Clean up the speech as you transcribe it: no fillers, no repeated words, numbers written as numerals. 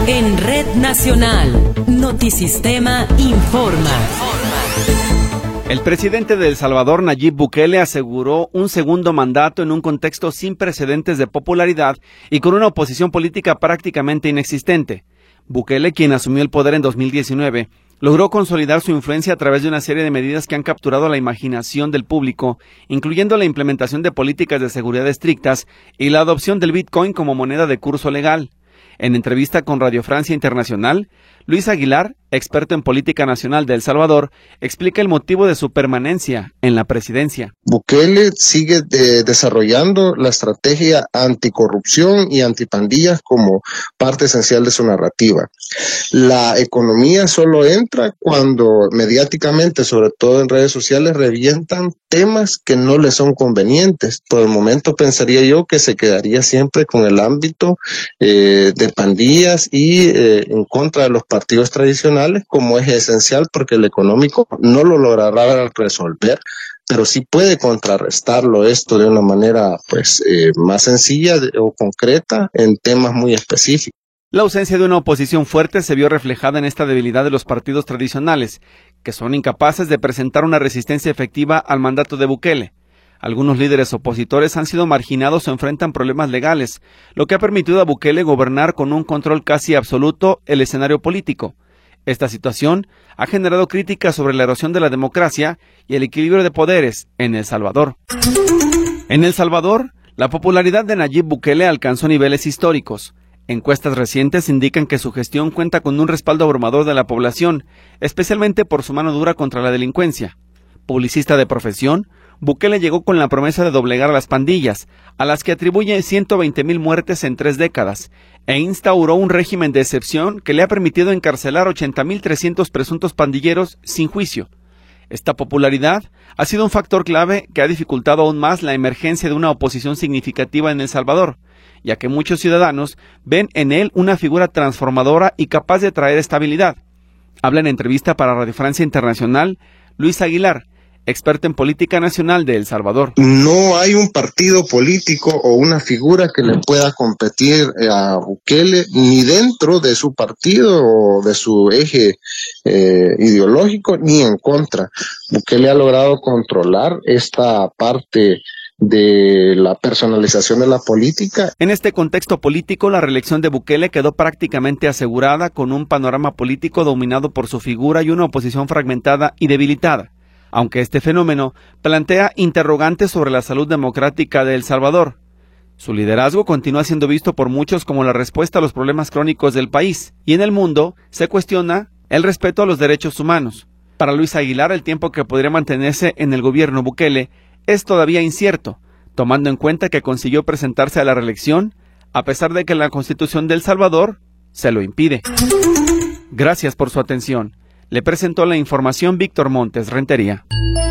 En Red Nacional, Notisistema informa. El presidente de El Salvador, Nayib Bukele, aseguró un segundo mandato en un contexto sin precedentes de popularidad y con una oposición política prácticamente inexistente. Bukele, quien asumió el poder en 2019, logró consolidar su influencia a través de una serie de medidas que han capturado la imaginación del público, incluyendo la implementación de políticas de seguridad estrictas y la adopción del Bitcoin como moneda de curso legal. En entrevista con Radio Francia Internacional, Luis Aguilar, experto en política nacional de El Salvador, explica el motivo de su permanencia en la presidencia. Bukele sigue desarrollando la estrategia anticorrupción y antipandillas como parte esencial de su narrativa. La economía solo entra cuando mediáticamente, sobre todo en redes sociales, revientan temas que no le son convenientes. Por el momento pensaría yo que se quedaría siempre con el ámbito de pandillas y en contra de los partidos tradicionales como eje esencial, porque el económico no lo logrará resolver, pero sí puede contrarrestarlo esto de una manera más sencilla o concreta en temas muy específicos. La ausencia de una oposición fuerte se vio reflejada en esta debilidad de los partidos tradicionales, que son incapaces de presentar una resistencia efectiva al mandato de Bukele. Algunos líderes opositores han sido marginados o enfrentan problemas legales, lo que ha permitido a Bukele gobernar con un control casi absoluto el escenario político. Esta situación ha generado críticas sobre la erosión de la democracia y el equilibrio de poderes en El Salvador. En El Salvador, la popularidad de Nayib Bukele alcanzó niveles históricos. Encuestas recientes indican que su gestión cuenta con un respaldo abrumador de la población, especialmente por su mano dura contra la delincuencia. Publicista de profesión, Bukele llegó con la promesa de doblegar a las pandillas, a las que atribuye 120,000 muertes en 3 décadas, e instauró un régimen de excepción que le ha permitido encarcelar 80,300 presuntos pandilleros sin juicio. Esta popularidad ha sido un factor clave que ha dificultado aún más la emergencia de una oposición significativa en El Salvador, ya que muchos ciudadanos ven en él una figura transformadora y capaz de traer estabilidad. Habla en entrevista para Radio Francia Internacional Luis Aguilar, experto en política nacional de El Salvador. No hay un partido político o una figura que le pueda competir a Bukele, ni dentro de su partido o de su eje ideológico, ni en contra. Bukele ha logrado controlar esta parte de la personalización de la política. En este contexto político, la reelección de Bukele quedó prácticamente asegurada, con un panorama político dominado por su figura y una oposición fragmentada y debilitada. Aunque este fenómeno plantea interrogantes sobre la salud democrática de El Salvador. Su liderazgo continúa siendo visto por muchos como la respuesta a los problemas crónicos del país, y en el mundo se cuestiona el respeto a los derechos humanos. Para Luis Aguilar, el tiempo que podría mantenerse en el gobierno Bukele es todavía incierto, tomando en cuenta que consiguió presentarse a la reelección, a pesar de que la Constitución de El Salvador se lo impide. Gracias por su atención. Le presentó la información Víctor Montes Rentería.